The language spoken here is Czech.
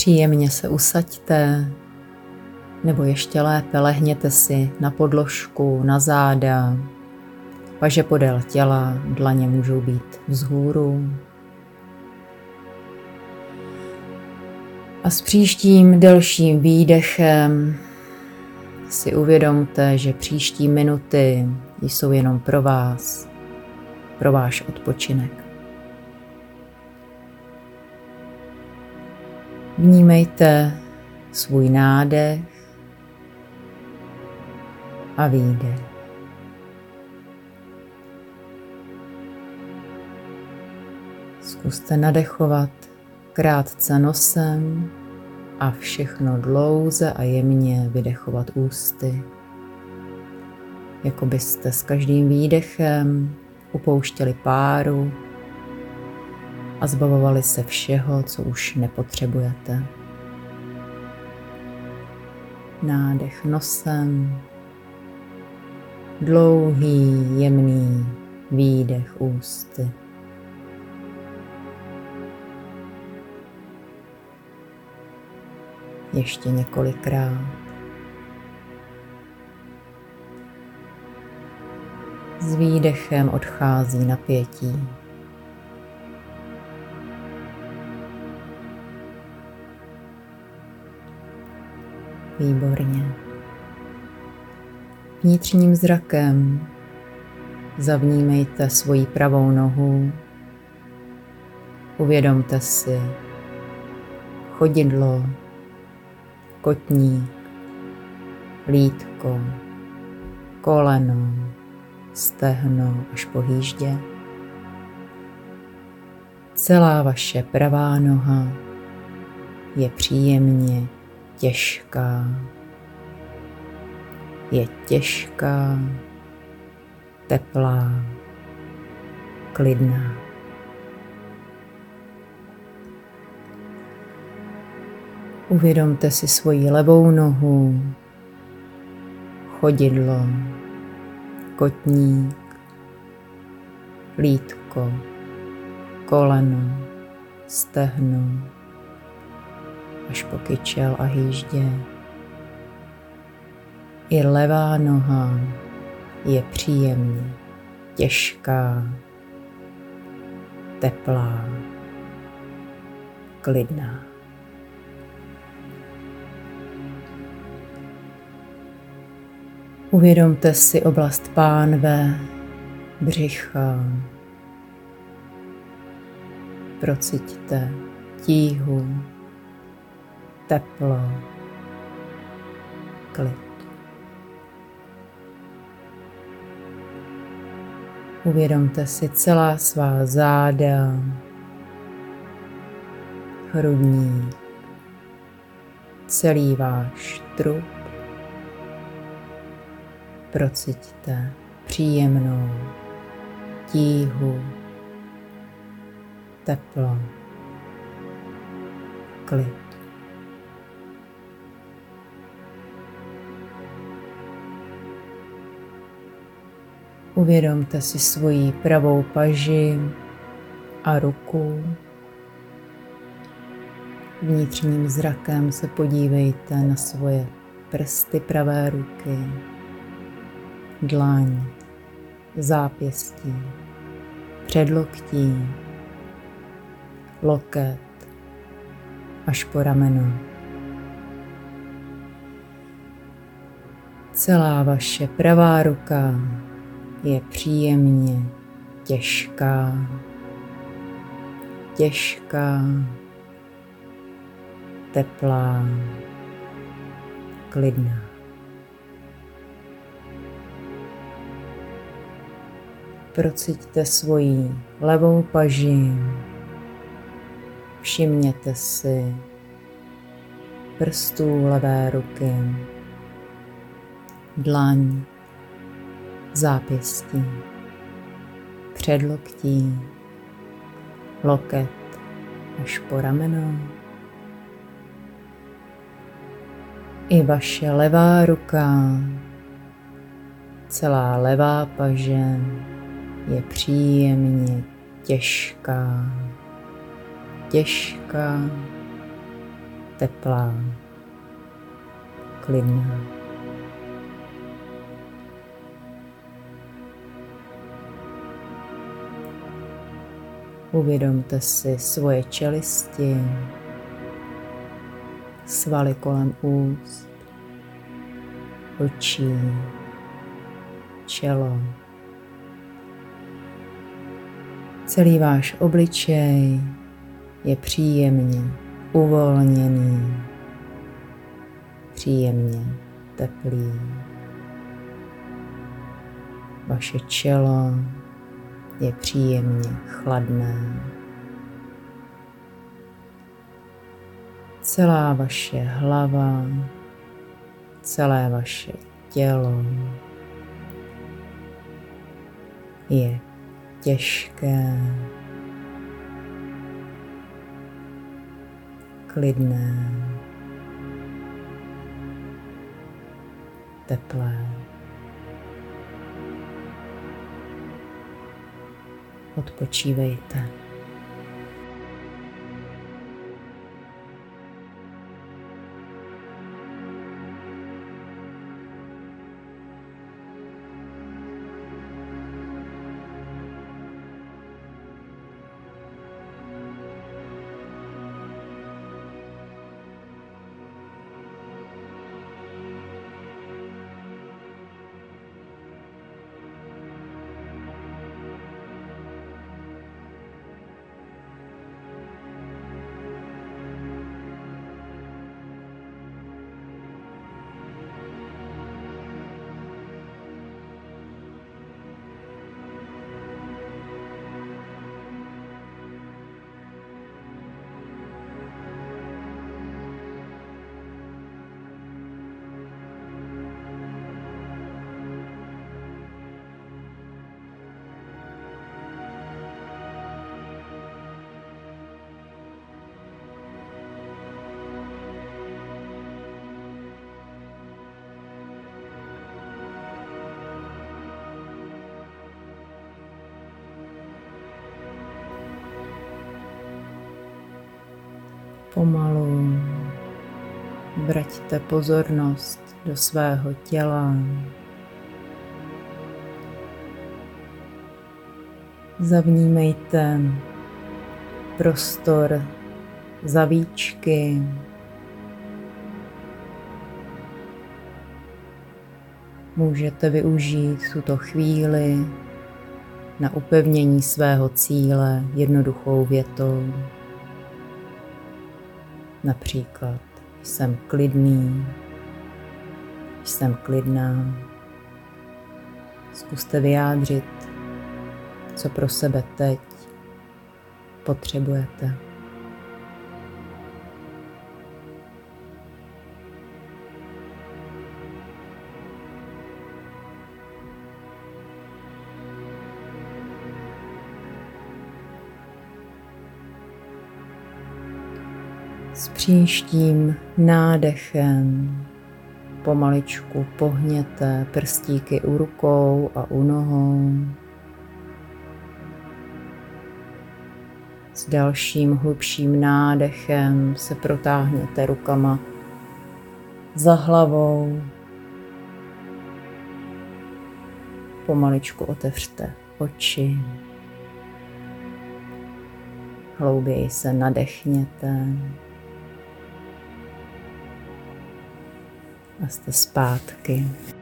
Příjemně se usaďte, nebo ještě lépe lehněte si na podložku, na záda, paže podél těla, dlaně můžou být vzhůru. A s příštím delším výdechem si uvědomte, že příští minuty jsou jenom pro vás, pro váš odpočinek. Vnímejte svůj nádech a výdech. Zkuste nadechovat krátce nosem a všechno dlouze a jemně vydechovat ústy. Jako byste s každým výdechem upouštěli páru a zbavovali se všeho, co už nepotřebujete. Nádech nosem, dlouhý, jemný výdech ústy. Ještě několikrát. S výdechem odchází napětí. Výborně. Vnitřním zrakem zavnímejte svoji pravou nohu. Uvědomte si chodidlo, kotník, lýtko, koleno, stehno až po hýždě. Celá vaše pravá noha je příjemně těžká. Je těžká, teplá, klidná. Uvědomte si svoji levou nohu, chodidlo, kotník, lýtko, koleno, stehno, až po kyčel a hýždě. I levá noha je příjemně těžká, teplá, klidná. Uvědomte si oblast pánve, břicha. Prociťte tíhu, teplo, klid. Uvědomte si celá svá záda, hrudník, celý váš trup. Prociťte příjemnou tíhu, teplo, klid. Uvědomte si svoji pravou paži a ruku. Vnitřním zrakem se podívejte na svoje prsty pravé ruky, dlaň, zápěstí, předloktí, loket až po rameno. Celá vaše pravá ruka je příjemně těžká, teplá, klidná. Prociťte svoji levou paži, všimněte si prstů levé ruky, dlaň, zápěstí, předloktí, loket až po rameno. I vaše levá ruka, celá levá paže je příjemně těžká, teplá, klidná. Uvědomte si svoje čelisti, svaly kolem úst, očí, čelo. Celý váš obličej je příjemně uvolněný, příjemně teplý. Vaše čelo je příjemně chladné. Celá vaše hlava, celé vaše tělo je těžké, klidné, teplé. Odpočívejte. Pomalu vraťte pozornost do svého těla. Zavnímejte prostor za víčky. Můžete využít tuto chvíli na upevnění svého cíle jednoduchou větou. Například jsem klidný, jsem klidná. Zkuste vyjádřit, co pro sebe teď potřebujete. S příštím nádechem pomaličku pohněte prstíky u rukou a u nohou. S dalším hlubším nádechem se protáhněte rukama za hlavou. Pomaličku otevřte oči. Hlouběji se nadechněte. A jste zpátky.